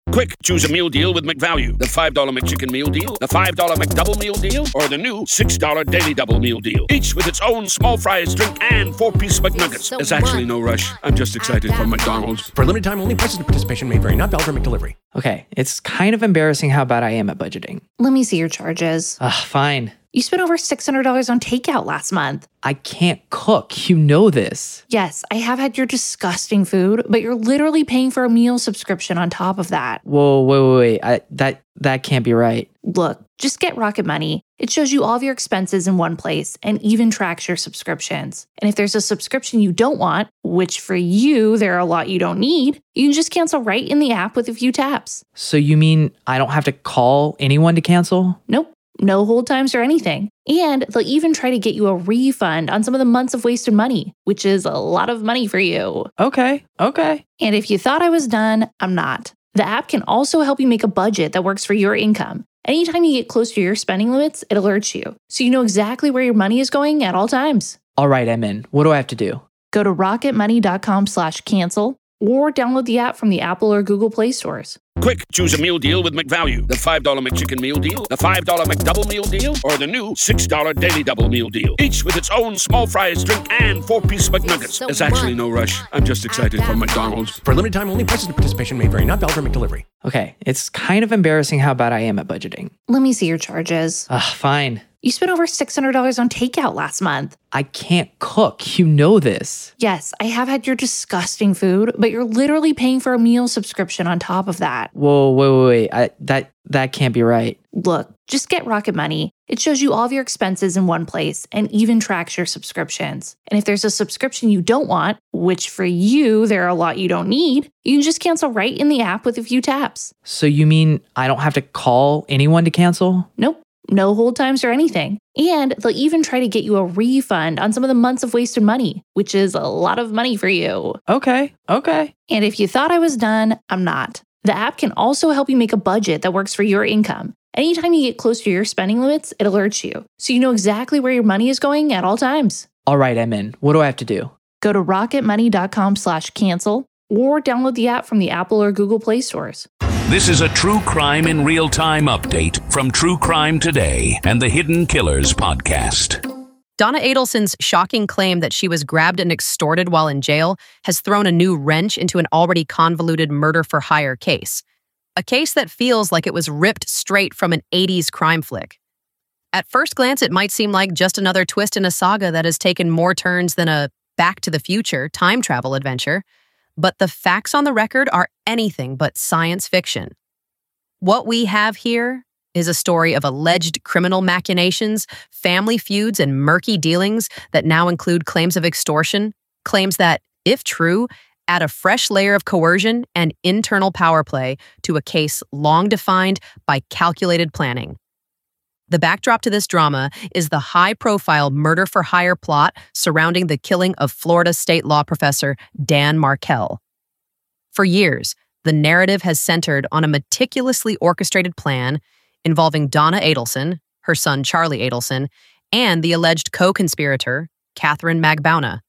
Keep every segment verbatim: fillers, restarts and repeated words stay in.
Quick, choose a meal deal with McValue. The five dollar McChicken meal deal, the five dollar McDouble meal deal, or the new six dollar Daily Double meal deal. Each with its own small fries, drink, and four-piece McNuggets. There's actually no rush. I'm just excited for McDonald's. For limited time only, prices and participation may vary. Not valid for McDelivery. Okay, it's kind of embarrassing how bad I am at budgeting. Let me see your charges. Ugh, fine. You spent over six hundred dollars on takeout last month. I can't cook. You know this. Yes, I have had your disgusting food, but you're literally paying for a meal subscription on top of that. Whoa, wait, wait, wait. I, that, that can't be right. Look, just get Rocket Money. It shows you all of your expenses in one place and even tracks your subscriptions. And if there's a subscription you don't want, which for you, there are a lot you don't need, you can just cancel right in the app with a few taps. So you mean I don't have to call anyone to cancel? Nope. No hold times or anything. And they'll even try to get you a refund on some of the months of wasted money, which is a lot of money for you. Okay, okay. And if you thought I was done, I'm not. The app can also help you make a budget that works for your income. Anytime you get close to your spending limits, it alerts you, so you know exactly where your money is going at all times. All right, I'm in. What do I have to do? Go to rocketmoney.com slash cancel or download the app from the Apple or Google Play stores. Quick, choose a meal deal with McValue. The five dollar McChicken meal deal, the five dollar McDouble meal deal, or the new six dollar Daily Double meal deal. Each with its own small fries, drink, and four-piece McNuggets. There's actually no rush. I'm just excited for McDonald's. For limited time only, prices and participation may vary. Not valid for McDelivery. Okay, it's kind of embarrassing how bad I am at budgeting. Let me see your charges. Ugh, fine. You spent over six hundred dollars on takeout last month. I can't cook. You know this. Yes, I have had your disgusting food, but you're literally paying for a meal subscription on top of that. Whoa, wait, wait, wait. I, that, that can't be right. Look, just get Rocket Money. It shows you all of your expenses in one place and even tracks your subscriptions. And if there's a subscription you don't want, which for you, there are a lot you don't need, you can just cancel right in the app with a few taps. So you mean I don't have to call anyone to cancel? Nope. No hold times or anything. And they'll even try to get you a refund on some of the months of wasted money, which is a lot of money for you. Okay, okay. And if you thought I was done, I'm not. The app can also help you make a budget that works for your income. Anytime you get close to your spending limits, it alerts you, so you know exactly where your money is going at all times. All right, I'm in. What do I have to do? Go to rocketmoney.com slash cancel or download the app from the Apple or Google Play stores. This is a true crime in real time update from True Crime Today and the Hidden Killers podcast. Donna Adelson's shocking claim that she was grabbed and extorted while in jail has thrown a new wrench into an already convoluted murder-for-hire case. A case that feels like it was ripped straight from an eighties crime flick. At first glance, it might seem like just another twist in a saga that has taken more turns than a Back to the Future time travel adventure. But the facts on the record are anything but science fiction. What we have here is a story of alleged criminal machinations, family feuds, and murky dealings that now include claims of extortion, claims that, if true, add a fresh layer of coercion and internal power play to a case long defined by calculated planning. The backdrop to this drama is the high-profile murder-for-hire plot surrounding the killing of Florida state law professor Dan Markel. For years, the narrative has centered on a meticulously orchestrated plan involving Donna Adelson, her son Charlie Adelson, and the alleged co-conspirator, Catherine Magbauna.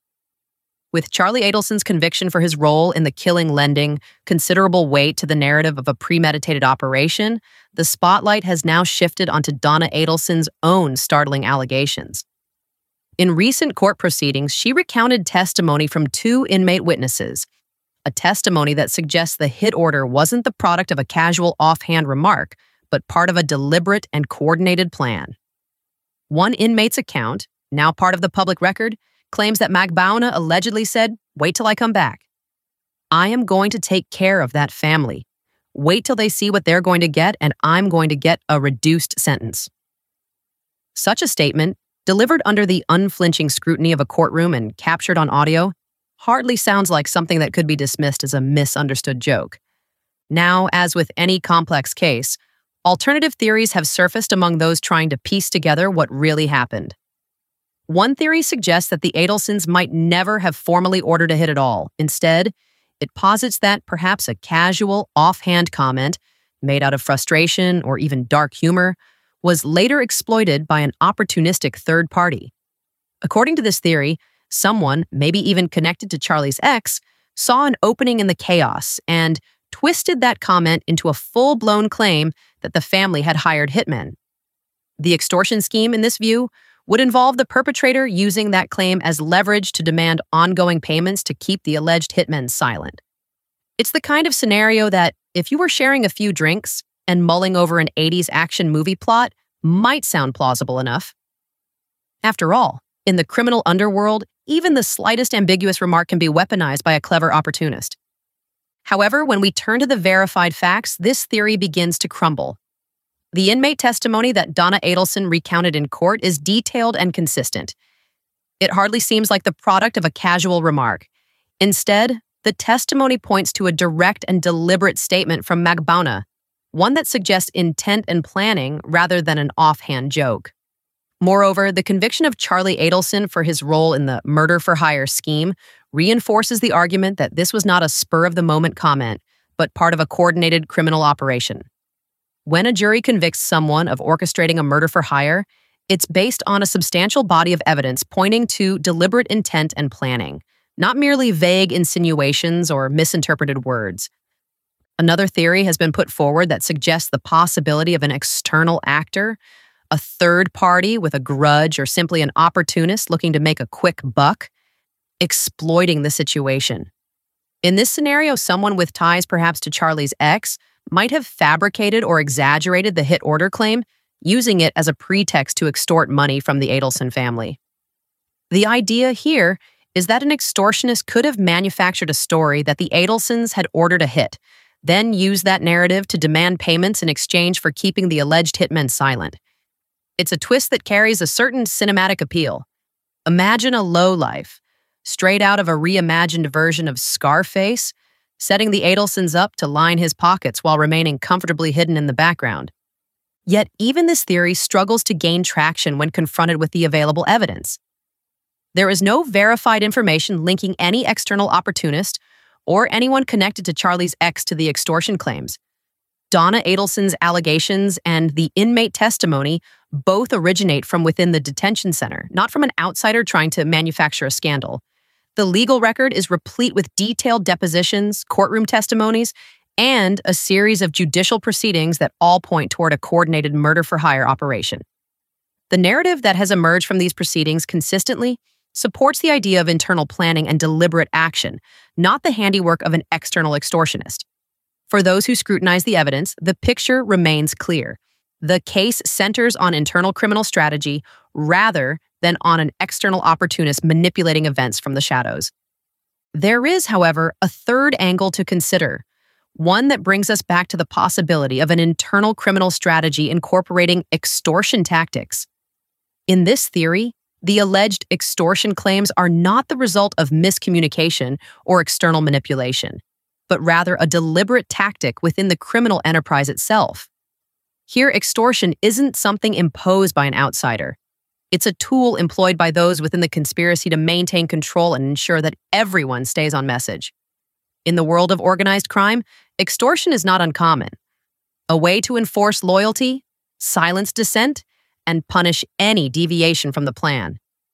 With Charlie Adelson's conviction for his role in the killing lending considerable weight to the narrative of a premeditated operation, the spotlight has now shifted onto Donna Adelson's own startling allegations. In recent court proceedings, she recounted testimony from two inmate witnesses, a testimony that suggests the hit order wasn't the product of a casual offhand remark, but part of a deliberate and coordinated plan. One inmate's account, now part of the public record, claims that Magbauna allegedly said, "Wait till I come back. I am going to take care of that family. Wait till they see what they're going to get, and I'm going to get a reduced sentence." Such a statement, delivered under the unflinching scrutiny of a courtroom and captured on audio, hardly sounds like something that could be dismissed as a misunderstood joke. Now, as with any complex case, alternative theories have surfaced among those trying to piece together what really happened. One theory suggests that the Adelsons might never have formally ordered a hit at all. Instead, it posits that perhaps a casual, offhand comment, made out of frustration or even dark humor, was later exploited by an opportunistic third party. According to this theory, someone, maybe even connected to Charlie's ex, saw an opening in the chaos and, twisted that comment into a full-blown claim that the family had hired hitmen. The extortion scheme, in this view, would involve the perpetrator using that claim as leverage to demand ongoing payments to keep the alleged hitmen silent. It's the kind of scenario that, if you were sharing a few drinks and mulling over an eighties action movie plot, might sound plausible enough. After all, in the criminal underworld, even the slightest ambiguous remark can be weaponized by a clever opportunist. However, when we turn to the verified facts, this theory begins to crumble. The inmate testimony that Donna Adelson recounted in court is detailed and consistent. It hardly seems like the product of a casual remark. Instead, the testimony points to a direct and deliberate statement from Magbanua, one that suggests intent and planning rather than an offhand joke. Moreover, the conviction of Charlie Adelson for his role in the murder-for-hire scheme reinforces the argument that this was not a spur-of-the-moment comment, but part of a coordinated criminal operation. When a jury convicts someone of orchestrating a murder-for-hire, it's based on a substantial body of evidence pointing to deliberate intent and planning, not merely vague insinuations or misinterpreted words. Another theory has been put forward that suggests the possibility of an external actor, a third party with a grudge, or simply an opportunist looking to make a quick buck, exploiting the situation. In this scenario, someone with ties perhaps to Charlie's ex might have fabricated or exaggerated the hit order claim, using it as a pretext to extort money from the Adelson family. The idea here is that an extortionist could have manufactured a story that the Adelsons had ordered a hit, then used that narrative to demand payments in exchange for keeping the alleged hitmen silent. It's a twist that carries a certain cinematic appeal. Imagine a lowlife, straight out of a reimagined version of Scarface, setting the Adelsons up to line his pockets while remaining comfortably hidden in the background. Yet even this theory struggles to gain traction when confronted with the available evidence. There is no verified information linking any external opportunist or anyone connected to Charlie's ex to the extortion claims. Donna Adelson's allegations and the inmate testimony both originate from within the detention center, not from an outsider trying to manufacture a scandal. The legal record is replete with detailed depositions, courtroom testimonies, and a series of judicial proceedings that all point toward a coordinated murder-for-hire operation. The narrative that has emerged from these proceedings consistently supports the idea of internal planning and deliberate action, not the handiwork of an external extortionist. For those who scrutinize the evidence, the picture remains clear. The case centers on internal criminal strategy rather than on an external opportunist manipulating events from the shadows. There is, however, a third angle to consider, one that brings us back to the possibility of an internal criminal strategy incorporating extortion tactics. In this theory, the alleged extortion claims are not the result of miscommunication or external manipulation, but rather a deliberate tactic within the criminal enterprise itself. Here, extortion isn't something imposed by an outsider. It's a tool employed by those within the conspiracy to maintain control and ensure that everyone stays on message. In the world of organized crime, extortion is not uncommon. A way to enforce loyalty, silence dissent, and punish any deviation from the plan.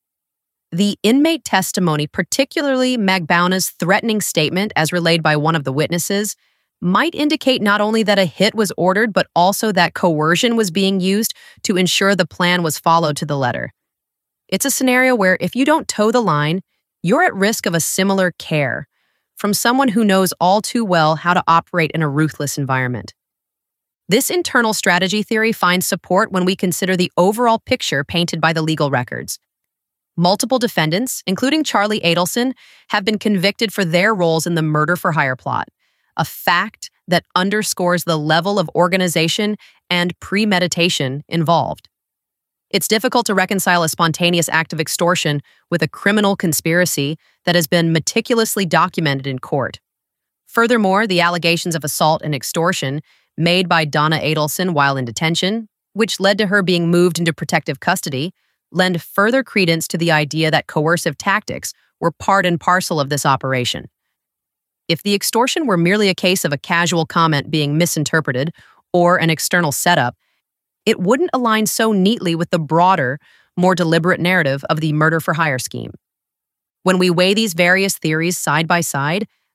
The inmate testimony, particularly Magbanua's threatening statement as relayed by one of the witnesses, might indicate not only that a hit was ordered, but also that coercion was being used to ensure the plan was followed to the letter. It's a scenario where if you don't toe the line, you're at risk of a similar care from someone who knows all too well how to operate in a ruthless environment. This internal strategy theory finds support when we consider the overall picture painted by the legal records. Multiple defendants, including Charlie Adelson, have been convicted for their roles in the murder-for-hire plot, a fact that underscores the level of organization and premeditation involved. It's difficult to reconcile a spontaneous act of extortion with a criminal conspiracy that has been meticulously documented in court. Furthermore, the allegations of assault and extortion made by Donna Adelson while in detention, which led to her being moved into protective custody, lend further credence to the idea that coercive tactics were part and parcel of this operation. If the extortion were merely a case of a casual comment being misinterpreted or an external setup, it wouldn't align so neatly with the broader, more deliberate narrative of the murder-for-hire scheme. When we weigh these various theories side by side,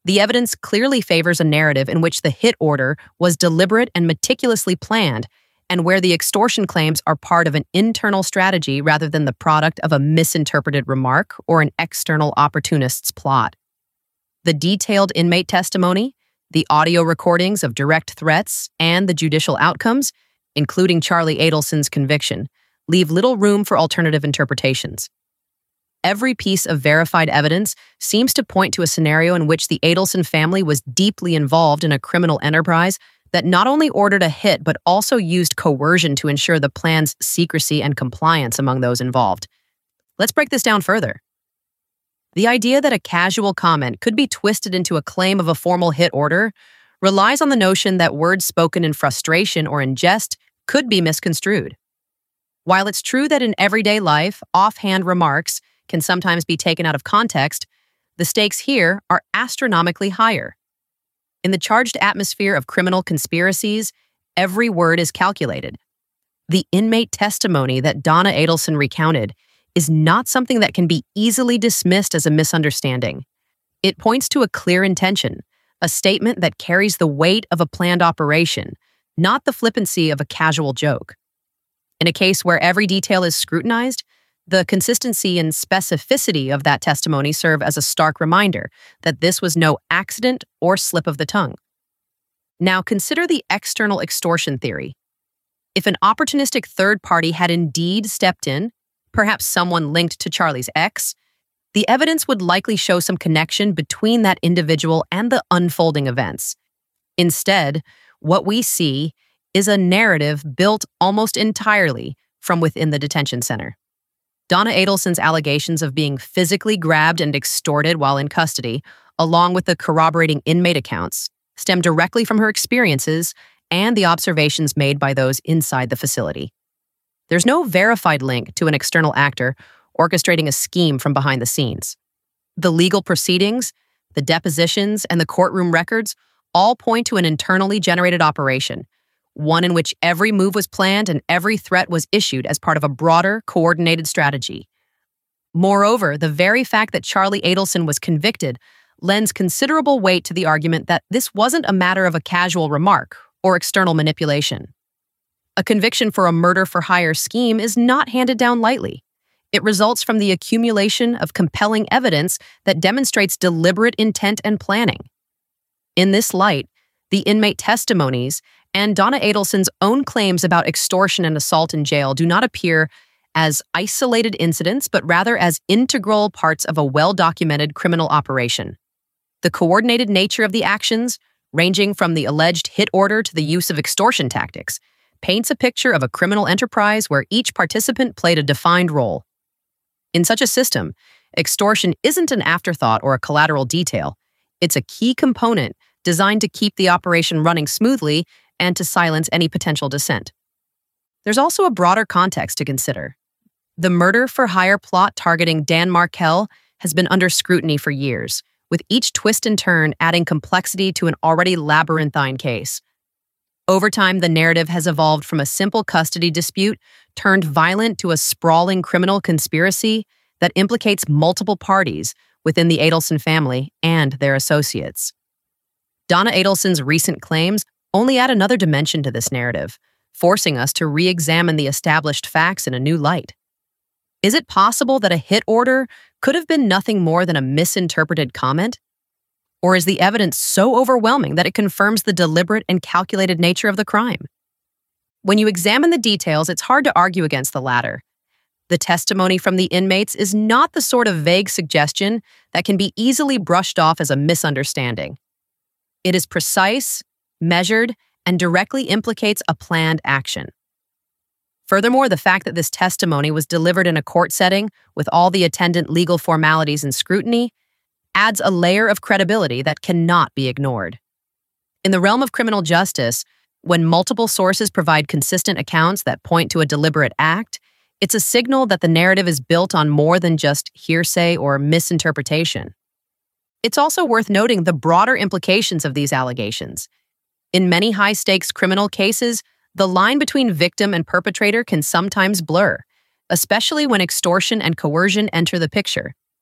The evidence clearly favors a narrative in which the hit order was deliberate and meticulously planned, and where the extortion claims are part of an internal strategy rather than the product of a misinterpreted remark or an external opportunist's plot. The detailed inmate testimony, the audio recordings of direct threats, and the judicial outcomes, including Charlie Adelson's conviction, leave little room for alternative interpretations. Every piece of verified evidence seems to point to a scenario in which the Adelson family was deeply involved in a criminal enterprise that not only ordered a hit but also used coercion to ensure the plan's secrecy and compliance among those involved. Let's break this down further. The idea that a casual comment could be twisted into a claim of a formal hit order relies on the notion that words spoken in frustration or in jest could be misconstrued. While it's true that in everyday life, offhand remarks can sometimes be taken out of context, the stakes here are astronomically higher. In the charged atmosphere of criminal conspiracies, every word is calculated. The inmate testimony that Donna Adelson recounted is not something that can be easily dismissed as a misunderstanding. It points to a clear intention, a statement that carries the weight of a planned operation, not the flippancy of a casual joke. In a case where every detail is scrutinized, the consistency and specificity of that testimony serve as a stark reminder that this was no accident or slip of the tongue. Now consider the external extortion theory. If an opportunistic third party had indeed stepped in, perhaps someone linked to Charlie's ex, the evidence would likely show some connection between that individual and the unfolding events. Instead, what we see is a narrative built almost entirely from within the detention center. Donna Adelson's allegations of being physically grabbed and extorted while in custody, along with the corroborating inmate accounts, stem directly from her experiences and the observations made by those inside the facility. There's no verified link to an external actor orchestrating a scheme from behind the scenes. The legal proceedings, the depositions, and the courtroom records all point to an internally generated operation, one in which every move was planned and every threat was issued as part of a broader, coordinated strategy. Moreover, the very fact that Charlie Adelson was convicted lends considerable weight to the argument that this wasn't a matter of a casual remark or external manipulation. A conviction for a murder-for-hire scheme is not handed down lightly. It results from the accumulation of compelling evidence that demonstrates deliberate intent and planning. In this light, the inmate testimonies and Donna Adelson's own claims about extortion and assault in jail do not appear as isolated incidents, but rather as integral parts of a well-documented criminal operation. The coordinated nature of the actions, ranging from the alleged hit order to the use of extortion tactics, paints a picture of a criminal enterprise where each participant played a defined role. In such a system, extortion isn't an afterthought or a collateral detail. It's a key component designed to keep the operation running smoothly and to silence any potential dissent. There's also a broader context to consider. The murder-for-hire plot targeting Dan Markel has been under scrutiny for years, with each twist and turn adding complexity to an already labyrinthine case. Over time, the narrative has evolved from a simple custody dispute turned violent to a sprawling criminal conspiracy that implicates multiple parties within the Adelson family and their associates. Donna Adelson's recent claims only add another dimension to this narrative, forcing us to re-examine the established facts in a new light. Is it possible that a hit order could have been nothing more than a misinterpreted comment? Or is the evidence so overwhelming that it confirms the deliberate and calculated nature of the crime? When you examine the details, it's hard to argue against the latter. The testimony from the inmates is not the sort of vague suggestion that can be easily brushed off as a misunderstanding. It is precise, measured, and directly implicates a planned action. Furthermore, the fact that this testimony was delivered in a court setting with all the attendant legal formalities and scrutiny adds a layer of credibility that cannot be ignored. In the realm of criminal justice, when multiple sources provide consistent accounts that point to a deliberate act, it's a signal that the narrative is built on more than just hearsay or misinterpretation. It's also worth noting the broader implications of these allegations. In many high-stakes criminal cases, the line between victim and perpetrator can sometimes blur, especially when extortion and coercion enter the picture.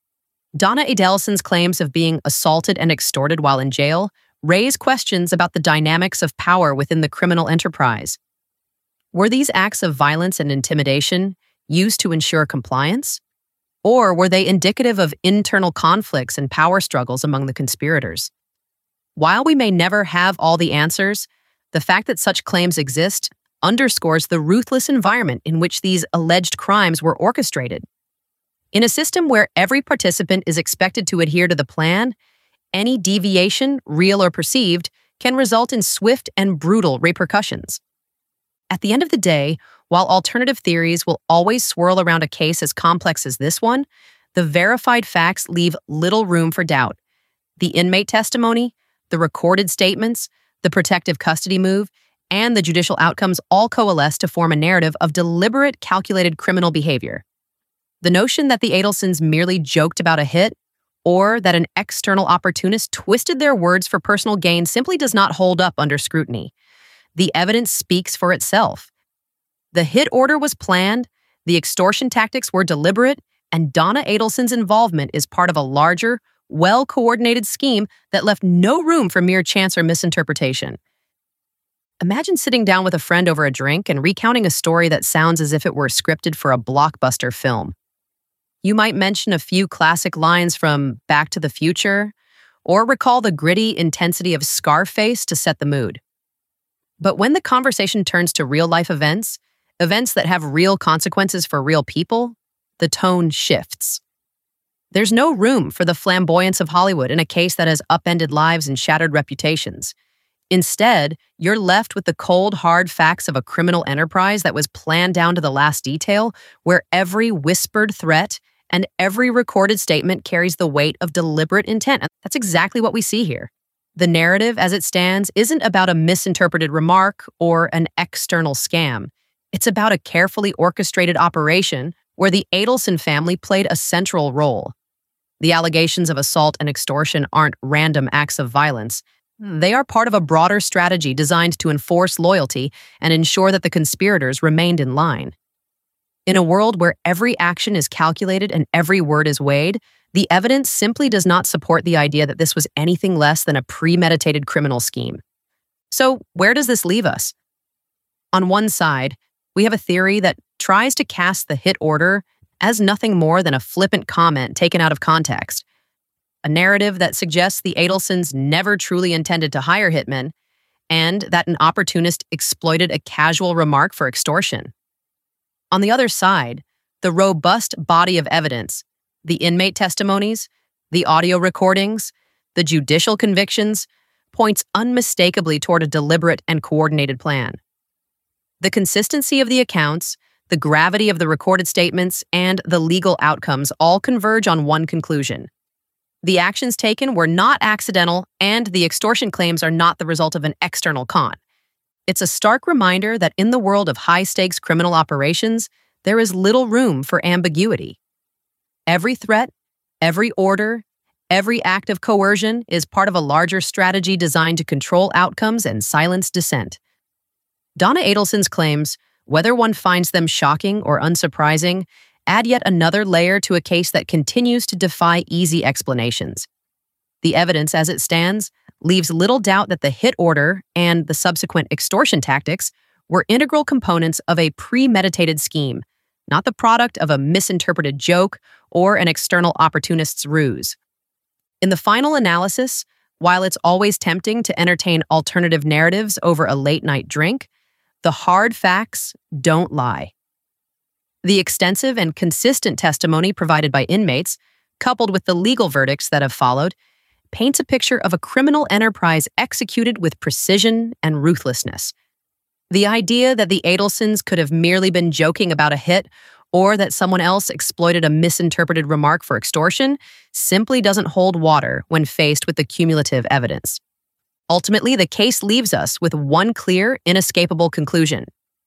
Donna Adelson's claims of being assaulted and extorted while in jail raise questions about the dynamics of power within the criminal enterprise. Were these acts of violence and intimidation used to ensure compliance? Or were they indicative of internal conflicts and power struggles among the conspirators? While we may never have all the answers, the fact that such claims exist underscores the ruthless environment in which these alleged crimes were orchestrated. In a system where every participant is expected to adhere to the plan, any deviation, real or perceived, can result in swift and brutal repercussions. At the end of the day, while alternative theories will always swirl around a case as complex as this one, the verified facts leave little room for doubt. The inmate testimony, the recorded statements, the protective custody move, and the judicial outcomes all coalesce to form a narrative of deliberate, calculated criminal behavior. The notion that the Adelsons merely joked about a hit, or that an external opportunist twisted their words for personal gain simply does not hold up under scrutiny. The evidence speaks for itself. The hit order was planned, the extortion tactics were deliberate, and Donna Adelson's involvement is part of a larger, well-coordinated scheme that left no room for mere chance or misinterpretation. Imagine sitting down with a friend over a drink and recounting a story that sounds as if it were scripted for a blockbuster film. You might mention a few classic lines from Back to the Future, or recall the gritty intensity of Scarface to set the mood. But when the conversation turns to real-life events, events that have real consequences for real people, the tone shifts. There's no room for the flamboyance of Hollywood in a case that has upended lives and shattered reputations. Instead, you're left with the cold, hard facts of a criminal enterprise that was planned down to the last detail, where every whispered threat and every recorded statement carries the weight of deliberate intent. And that's exactly what we see here. The narrative, as it stands, isn't about a misinterpreted remark or an external scam. It's about a carefully orchestrated operation where the Adelson family played a central role. The allegations of assault and extortion aren't random acts of violence. They are part of a broader strategy designed to enforce loyalty and ensure that the conspirators remained in line. In a world where every action is calculated and every word is weighed, the evidence simply does not support the idea that this was anything less than a premeditated criminal scheme. So, where does this leave us? On one side, we have a theory that tries to cast the hit order as nothing more than a flippant comment taken out of context. A narrative that suggests the Adelsons never truly intended to hire hitmen, and that an opportunist exploited a casual remark for extortion. On the other side, the robust body of evidence, the inmate testimonies, the audio recordings, the judicial convictions, points unmistakably toward a deliberate and coordinated plan. The consistency of the accounts, the gravity of the recorded statements, and the legal outcomes all converge on one conclusion. The actions taken were not accidental, and the extortion claims are not the result of an external con. It's a stark reminder that in the world of high-stakes criminal operations, there is little room for ambiguity. Every threat, every order, every act of coercion is part of a larger strategy designed to control outcomes and silence dissent. Donna Adelson's claims, whether one finds them shocking or unsurprising, add yet another layer to a case that continues to defy easy explanations. The evidence, as it stands, leaves little doubt that the hit order and the subsequent extortion tactics were integral components of a premeditated scheme, not the product of a misinterpreted joke or an external opportunist's ruse. In the final analysis, while it's always tempting to entertain alternative narratives over a late-night drink, the hard facts don't lie. The extensive and consistent testimony provided by inmates, coupled with the legal verdicts that have followed, paints a picture of a criminal enterprise executed with precision and ruthlessness. The idea that the Adelsons could have merely been joking about a hit or that someone else exploited a misinterpreted remark for extortion simply doesn't hold water when faced with the cumulative evidence. Ultimately, the case leaves us with one clear, inescapable conclusion.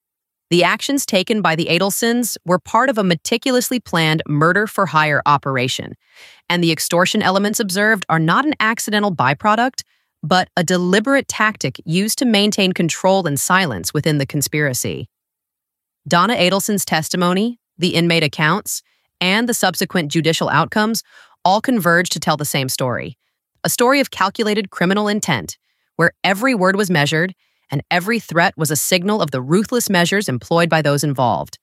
The actions taken by the Adelsons were part of a meticulously planned murder-for-hire operation, and the extortion elements observed are not an accidental byproduct, but a deliberate tactic used to maintain control and silence within the conspiracy. Donna Adelson's testimony, the inmate accounts, and the subsequent judicial outcomes all converge to tell the same story. A story of calculated criminal intent, where every word was measured and every threat was a signal of the ruthless measures employed by those involved.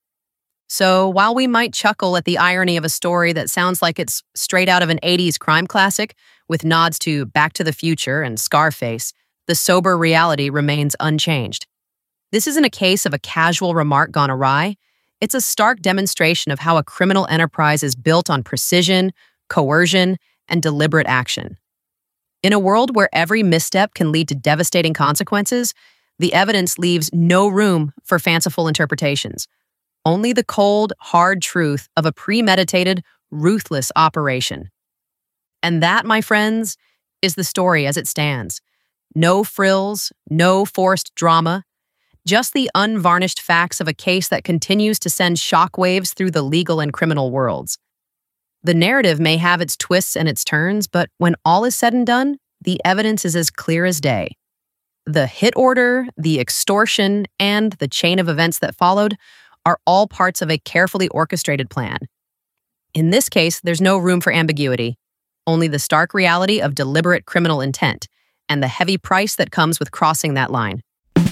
So while we might chuckle at the irony of a story that sounds like it's straight out of an eighties crime classic with nods to Back to the Future and Scarface, the sober reality remains unchanged. This isn't a case of a casual remark gone awry. It's a stark demonstration of how a criminal enterprise is built on precision, coercion, and deliberate action. In a world where every misstep can lead to devastating consequences, the evidence leaves no room for fanciful interpretations. Only the cold, hard truth of a premeditated, ruthless operation. And that, my friends, is the story as it stands. No frills, no forced drama, just the unvarnished facts of a case that continues to send shockwaves through the legal and criminal worlds. The narrative may have its twists and its turns, but when all is said and done, the evidence is as clear as day. The hit order, the extortion, and the chain of events that followed are all parts of a carefully orchestrated plan. In this case, there's no room for ambiguity, only the stark reality of deliberate criminal intent and the heavy price that comes with crossing that line.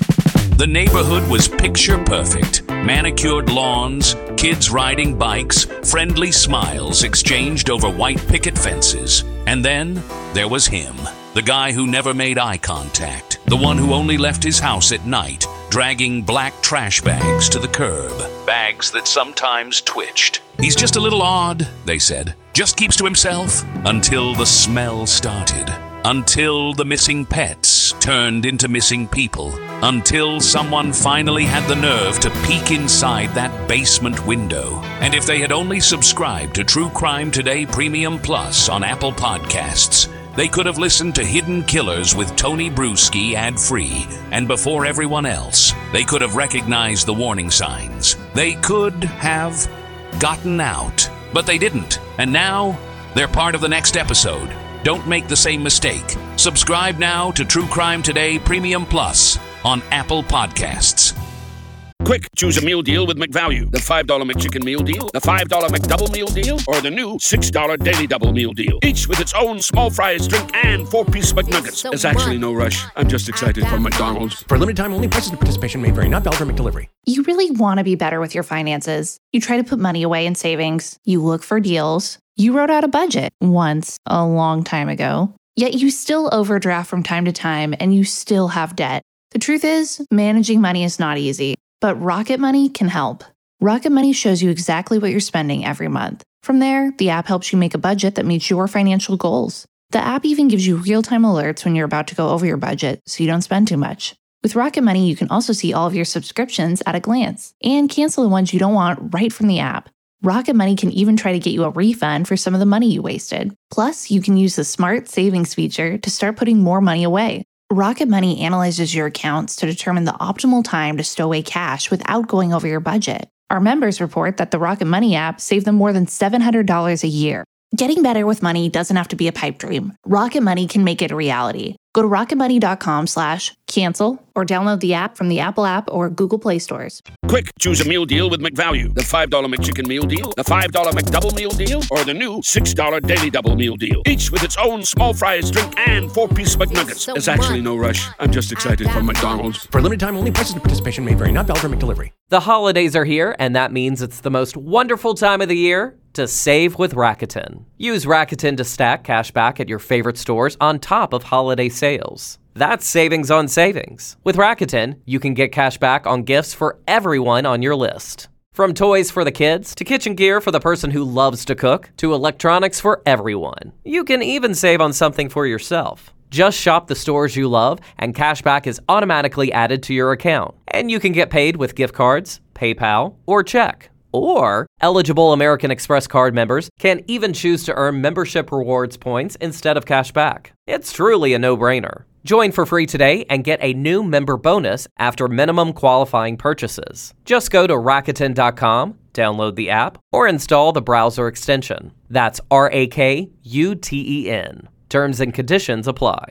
The neighborhood was picture perfect. Manicured lawns, kids riding bikes, friendly smiles exchanged over white picket fences. And then there was him, the guy who never made eye contact, the one who only left his house at night, dragging black trash bags to the curb. Bags that sometimes twitched. He's just a little odd, they said. Just keeps to himself. Until the smell started. Until the missing pets turned into missing people. Until someone finally had the nerve to peek inside that basement window. And if they had only subscribed to True Crime Today Premium Plus on Apple Podcasts, they could have listened to Hidden Killers with Tony Bruschi ad-free, and before everyone else, they could have recognized the warning signs. They could have gotten out, but they didn't. And now, they're part of the next episode. Don't make the same mistake. Subscribe now to True Crime Today Premium Plus on Apple Podcasts. Quick, choose a meal deal with McValue. The five dollar McChicken Meal Deal, the five dollar McDouble Meal Deal, or the new six dollar Daily Double Meal Deal. Each with its own small fries, drink, and four-piece McNuggets. There's actually no rush. I'm just excited for McDonald's. For a limited time only, prices and participation may vary. Not valid for McDelivery. You really want to be better with your finances. You try to put money away in savings. You look for deals. You wrote out a budget once, a long time ago. Yet you still overdraft from time to time, and you still have debt. The truth is, managing money is not easy. But Rocket Money can help. Rocket Money shows you exactly what you're spending every month. From there, the app helps you make a budget that meets your financial goals. The app even gives you real-time alerts when you're about to go over your budget, so you don't spend too much. With Rocket Money, you can also see all of your subscriptions at a glance and cancel the ones you don't want right from the app. Rocket Money can even try to get you a refund for some of the money you wasted. Plus, you can use the Smart Savings feature to start putting more money away. Rocket Money analyzes your accounts to determine the optimal time to stow away cash without going over your budget. Our members report that the Rocket Money app saved them more than seven hundred dollars a year. Getting better with money doesn't have to be a pipe dream. Rocket Money can make it a reality. Go to rocketmoney.com slash cancel or download the app from the Apple app or Google Play stores. Quick, choose a meal deal with McValue. The five dollar McChicken Meal Deal, the five dollar McDouble Meal Deal, or the new six dollar Daily Double Meal Deal. Each with its own small fries, drink, and four-piece McNuggets. There's actually no rush. I'm just excited for McDonald's. For a limited time only, prices and participation may vary. Not valid for McDelivery. The holidays are here, and that means it's the most wonderful time of the year to save with Rakuten. Use Rakuten to stack cash back at your favorite stores on top of holiday sales. That's savings on savings. With Rakuten, you can get cash back on gifts for everyone on your list. From toys for the kids, to kitchen gear for the person who loves to cook, to electronics for everyone. You can even save on something for yourself. Just shop the stores you love, and cashback is automatically added to your account. And you can get paid with gift cards, PayPal, or check. Or, eligible American Express card members can even choose to earn membership rewards points instead of cash back. It's truly a no-brainer. Join for free today and get a new member bonus after minimum qualifying purchases. Just go to Rakuten dot com, download the app, or install the browser extension. That's R A K U T E N. Terms and conditions apply.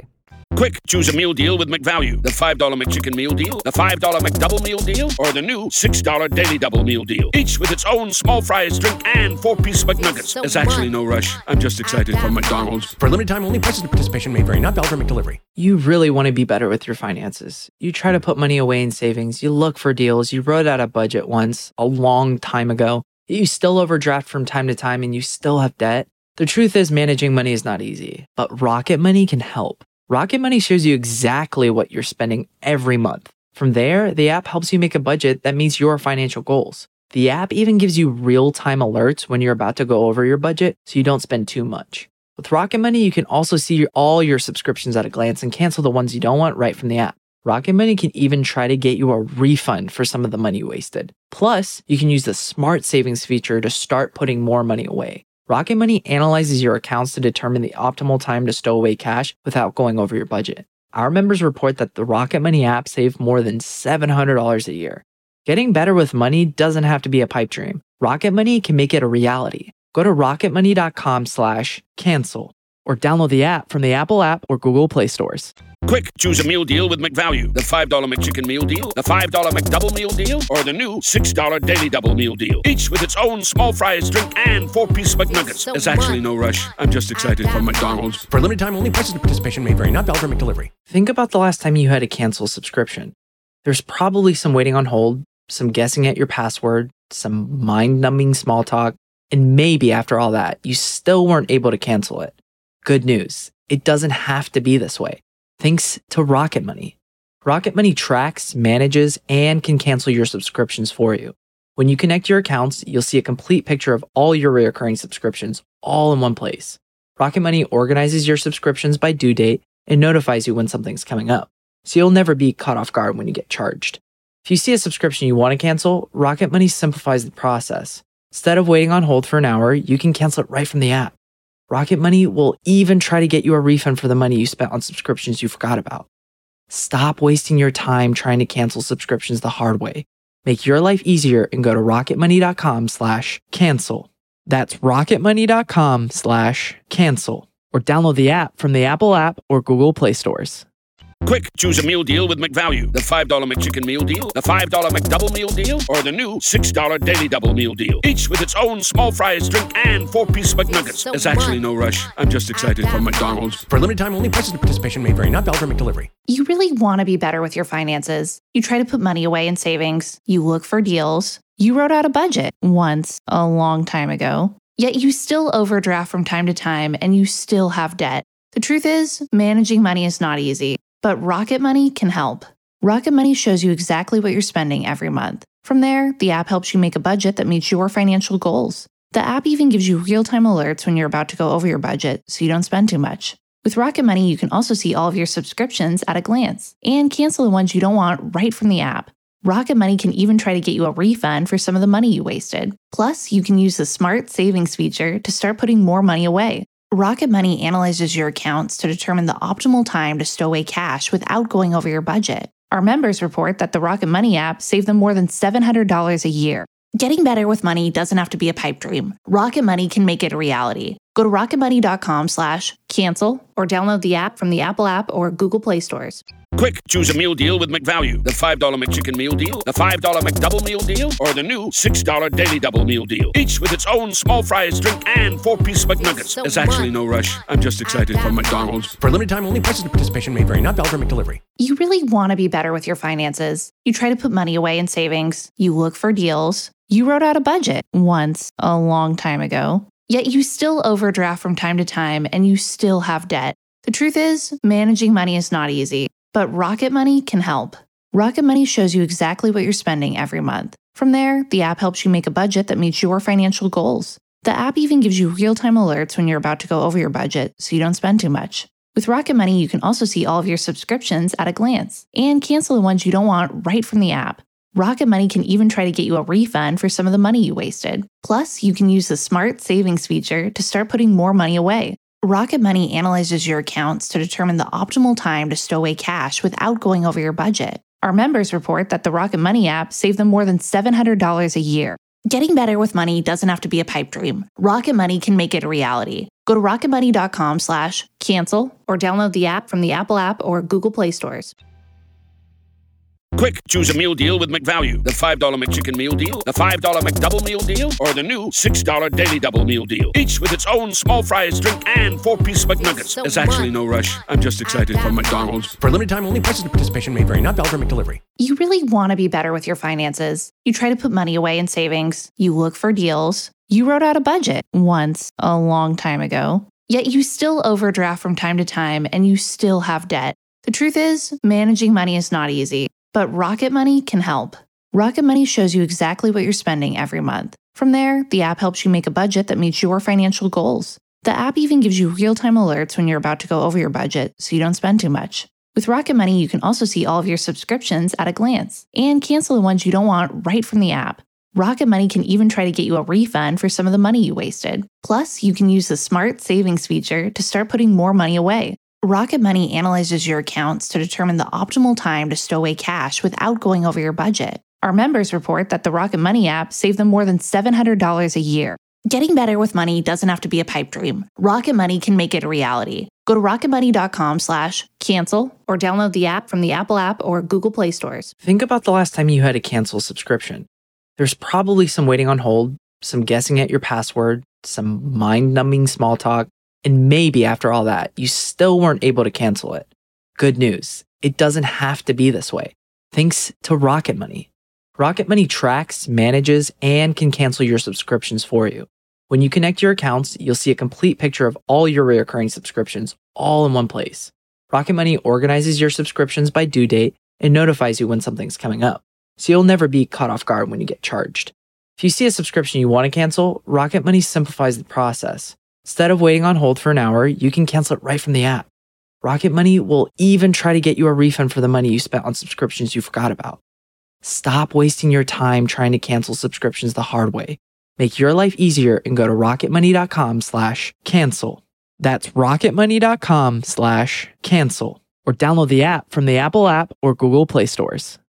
Quick, choose a meal deal with McValue. The five dollar McChicken Meal Deal, the five dollar McDouble Meal Deal, or the new six dollar Daily Double Meal Deal. Each with its own small fries, drink, and four-piece McNuggets. There's actually no rush. I'm just excited for McDonald's. For a limited time only, prices and participation may vary. Not valid for McDelivery. You really want to be better with your finances. You try to put money away in savings. You look for deals. You wrote out a budget once, a long time ago. You still overdraft from time to time and you still have debt. The truth is managing money is not easy, but Rocket Money can help. Rocket Money shows you exactly what you're spending every month. From there, the app helps you make a budget that meets your financial goals. The app even gives you real-time alerts when you're about to go over your budget so you don't spend too much. With Rocket Money, you can also see all your subscriptions at a glance and cancel the ones you don't want right from the app. Rocket Money can even try to get you a refund for some of the money you wasted. Plus, you can use the Smart Savings feature to start putting more money away. Rocket Money analyzes your accounts to determine the optimal time to stow away cash without going over your budget. Our members report that the Rocket Money app saved more than seven hundred dollars a year. Getting better with money doesn't have to be a pipe dream. Rocket Money can make it a reality. Go to rocketmoney.com slash cancel or download the app from the Apple app or Google Play stores. Quick, choose a meal deal with McValue. The five dollar McChicken Meal Deal, the five dollar McDouble Meal Deal, or the new six dollar Daily Double Meal Deal. Each with its own small fries, drink, and four-piece McNuggets. There's actually no rush. I'm just excited for McDonald's. For a limited time only, prices and participation may vary. Not valid for McDelivery. Think about the last time you had to cancel a subscription. There's probably some waiting on hold, some guessing at your password, some mind-numbing small talk, and maybe after all that, you still weren't able to cancel it. Good news, it doesn't have to be this way. Thanks to Rocket Money. Rocket Money tracks, manages, and can cancel your subscriptions for you. When you connect your accounts, you'll see a complete picture of all your recurring subscriptions all in one place. Rocket Money organizes your subscriptions by due date and notifies you when something's coming up, so you'll never be caught off guard when you get charged. If you see a subscription you want to cancel, Rocket Money simplifies the process. Instead of waiting on hold for an hour, you can cancel it right from the app. Rocket Money will even try to get you a refund for the money you spent on subscriptions you forgot about. Stop wasting your time trying to cancel subscriptions the hard way. Make your life easier and go to rocketmoney.com slash cancel. That's rocketmoney.com slash cancel. Or download the app from the Apple app or Google Play stores. Quick, choose a meal deal with McValue. The five dollar McChicken Meal Deal, the five dollar McDouble Meal Deal, or the new six dollar Daily Double Meal Deal. Each with its own small fries, drink, and four-piece McNuggets. There's actually no rush. I'm just excited for McDonald's. For a limited time only, prices and participation may vary. Not valid for McDelivery. You really want to be better with your finances. You try to put money away in savings. You look for deals. You wrote out a budget once, a long time ago. Yet you still overdraft from time to time and you still have debt. The truth is, managing money is not easy. But Rocket Money can help. Rocket Money shows you exactly what you're spending every month. From there, the app helps you make a budget that meets your financial goals. The app even gives you real-time alerts when you're about to go over your budget so you don't spend too much. With Rocket Money, you can also see all of your subscriptions at a glance and cancel the ones you don't want right from the app. Rocket Money can even try to get you a refund for some of the money you wasted. Plus, you can use the Smart Savings feature to start putting more money away. Rocket Money analyzes your accounts to determine the optimal time to stow away cash without going over your budget. Our members report that the Rocket Money app saved them more than seven hundred dollars a year. Getting better with money doesn't have to be a pipe dream. Rocket Money can make it a reality. Go to rocketmoney.com slash cancel or download the app from the Apple app or Google Play stores. Quick, choose a meal deal with McValue. The five dollar McChicken Meal Deal, the five dollar McDouble Meal Deal, or the new six dollar Daily Double Meal Deal. Each with its own small fries, drink, and four-piece McNuggets. There's actually no rush. I'm just excited for McDonald's. For a limited time only, prices and participation may vary. Not valid for McDelivery. You really want to be better with your finances. You try to put money away in savings. You look for deals. You wrote out a budget once, a long time ago. Yet you still overdraft from time to time and you still have debt. The truth is, managing money is not easy. But Rocket Money can help. Rocket Money shows you exactly what you're spending every month. From there, the app helps you make a budget that meets your financial goals. The app even gives you real-time alerts when you're about to go over your budget so you don't spend too much. With Rocket Money, you can also see all of your subscriptions at a glance and cancel the ones you don't want right from the app. Rocket Money can even try to get you a refund for some of the money you wasted. Plus, you can use the Smart Savings feature to start putting more money away. Rocket Money analyzes your accounts to determine the optimal time to stow away cash without going over your budget. Our members report that the Rocket Money app saved them more than seven hundred dollars a year. Getting better with money doesn't have to be a pipe dream. Rocket Money can make it a reality. Go to rocketmoney.com slash cancel or download the app from the Apple app or Google Play stores. Quick, choose a meal deal with McValue. The five dollar McChicken meal deal, the five dollar McDouble meal deal, or the new six dollar Daily Double meal deal. Each with its own small fries, drink, and four-piece McNuggets. There's actually no rush. I'm just excited for McDonald's. For a limited time only, prices and participation may vary. Not valid for McDelivery. You really want to be better with your finances. You try to put money away in savings. You look for deals. You wrote out a budget once, a long time ago. Yet you still overdraft from time to time and you still have debt. The truth is, managing money is not easy. But Rocket Money can help. Rocket Money shows you exactly what you're spending every month. From there, the app helps you make a budget that meets your financial goals. The app even gives you real-time alerts when you're about to go over your budget, so you don't spend too much. With Rocket Money, you can also see all of your subscriptions at a glance and cancel the ones you don't want right from the app. Rocket Money can even try to get you a refund for some of the money you wasted. Plus, you can use the Smart Savings feature to start putting more money away. Rocket Money analyzes your accounts to determine the optimal time to stow away cash without going over your budget. Our members report that the Rocket Money app saved them more than seven hundred dollars a year. Getting better with money doesn't have to be a pipe dream. Rocket Money can make it a reality. Go to rocketmoney.com slash cancel or download the app from the Apple app or Google Play stores. Think about the last time you had to cancel a subscription. There's probably some waiting on hold, some guessing at your password, some mind-numbing small talk, and maybe after all that, you still weren't able to cancel it. Good news, it doesn't have to be this way. Thanks to Rocket Money. Rocket Money tracks, manages, and can cancel your subscriptions for you. When you connect your accounts, you'll see a complete picture of all your recurring subscriptions all in one place. Rocket Money organizes your subscriptions by due date and notifies you when something's coming up, so you'll never be caught off guard when you get charged. If you see a subscription you want to cancel, Rocket Money simplifies the process. Instead of waiting on hold for an hour, you can cancel it right from the app. Rocket Money will even try to get you a refund for the money you spent on subscriptions you forgot about. Stop wasting your time trying to cancel subscriptions the hard way. Make your life easier and go to rocketmoney.com slash cancel. That's rocketmoney.com slash cancel. Or download the app from the Apple app or Google Play stores.